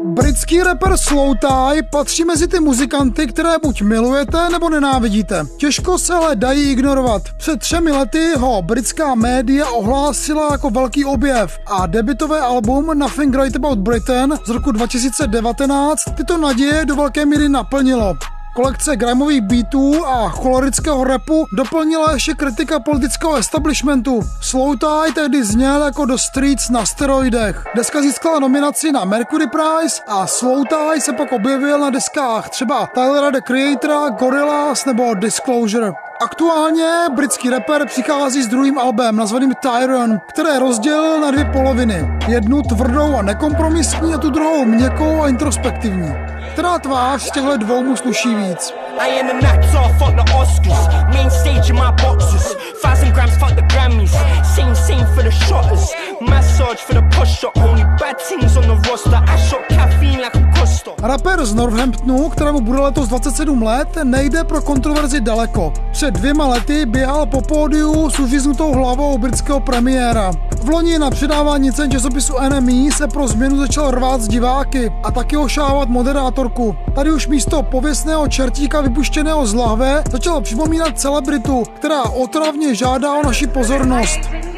Britský rapper Slowthai patří mezi ty muzikanty, které buď milujete nebo nenávidíte. Těžko se ale dají ignorovat. Před 3 lety ho britská média ohlásila jako velký objev a debutové album Nothing Great About Britain z roku 2019 tyto naděje do velké míry naplnilo. Kolekce grimeových beatů a cholerického rapu doplnila ještě kritika politického establishmentu. Slowthai tehdy zněl jako The Streets na steroidech. Deska získala nominaci na Mercury Prize a Slowthai se pak objevil na deskách třeba Tylera the Creatora, Gorillaz nebo Disclosure. Aktuálně britský rapper přichází s druhým albem nazvaným Tyron, které rozdělil na 2 poloviny. Jednu tvrdou a nekompromisní a tu druhou měkkou a introspektivní. Která tvář z těchto 2 mu sluší víc. I am an actor, fuck the Oscars. Main stage in my boxes. 1,000 grams, fuck the Grammys. Same for the shotters. Massage for the posture. Only bad things on the roster. I shot caffeine like a Costa. Rapper z Northamptonu, kterému bude letos 27 let, nejde pro kontroverzi daleko. Před 2 lety běhal po pódiu s uříznutou hlavou britského premiéra. V loni na předávání cen časopisu NME se pro změnu začal rvát s diváky a taky ošávat moderátorku. Tady už místo pověstného čertíka vypuštěného z lahve začal připomínat celebritu, která otravně žádá o naši pozornost.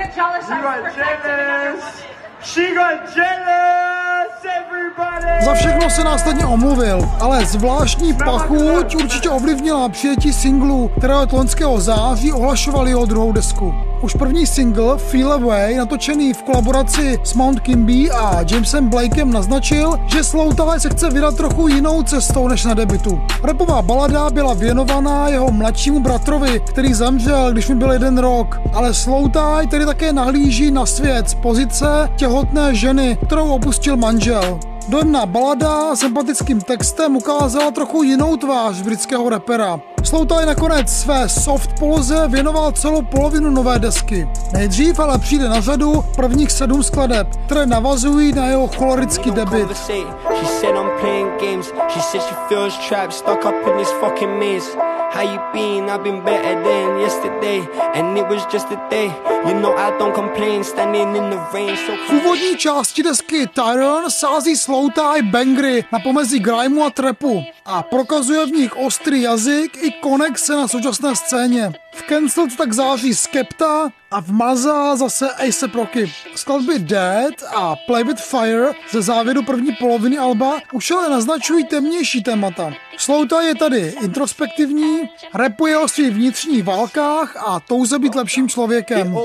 Za všechno se následně omluvil, ale zvláštní pachuť určitě ovlivnila přijetí singlu, kterého od loňského září ohlašovali jeho druhou desku. Už první single Feel Away, natočený v kolaboraci s Mount Kimby a Jamesem Blakem, naznačil, že Slowthai se chce vydat trochu jinou cestou než na debutu. Rapová balada byla věnovaná jeho mladšímu bratrovi, který zemřel, když mu byl 1 rok, ale Slowthai tedy také nahlíží na svět z pozice těhotné ženy, kterou opustil manžel. Dojemná balada s sympatickým textem ukázala trochu jinou tvář britského rapera. Slowthai nakonec své soft poloze věnoval celou polovinu nové desky. Nejdřív ale přijde na řadu prvních 7 skladeb, které navazují na jeho cholerický debut. How you been? I've been better than yesterday, and it was just a day. You know I don't complain, standing in the rain. V úvodní části desky Tyron sází Slowthai bangry na pomezí grimeu a trapu a prokazuje v nich ostrý jazyk i konexe na současné scéně. V Cancelled tak září Skepta a v Maza zase A$AP Rocky. Skladby Dead a Play With Fire ze závěru první poloviny alba už ale naznačují temnější témata. Slowthai je tady introspektivní, rapuje o svých vnitřních válkách a touze být lepším člověkem.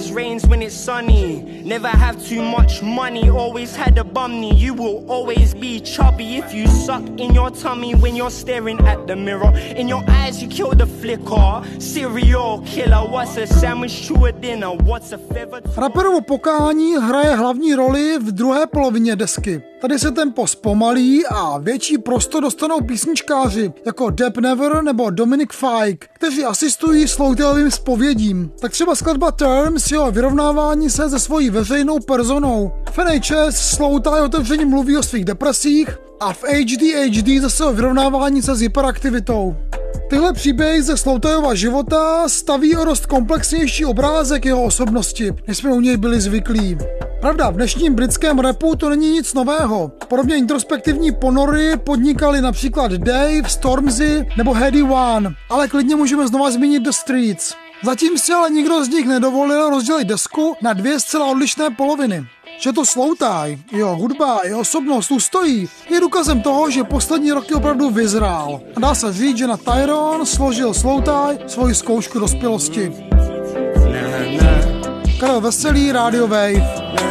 Rapperovo pokání hraje hlavní roli v druhé polovině desky. Tady se tempo zpomalí a větší prostor dostanou písničkáři jako Deb Never nebo Dominic Fike, kteří asistují Slowthaiovým zpovědím. Tak třeba skladba Terms, jeho vyrovnávání se se svojí veřejnou personou. V NHS Slowthai otevřeně mluví o svých depresích a v HD zase o vyrovnávání se s hyperaktivitou. Tyhle příběhy ze Slowthaiova života staví o dost komplexnější obrázek jeho osobnosti, než jsme u něj byli zvyklí. Pravda, v dnešním britském rapu to není nic nového. Podobně introspektivní ponory podnikali například Dave, Stormzy nebo Headie One, ale klidně můžeme znova zmínit The Streets. Zatím si ale nikdo z nich nedovolil rozdělit desku na 2 zcela odlišné poloviny. Že to Slowthai, jeho hudba, jeho osobnost ustojí, je důkazem toho, že poslední roky opravdu vyzrál. A dá se říct, že na Tyron složil Slowthai svoji zkoušku dospělosti. Karel Veselý, Radio Wave.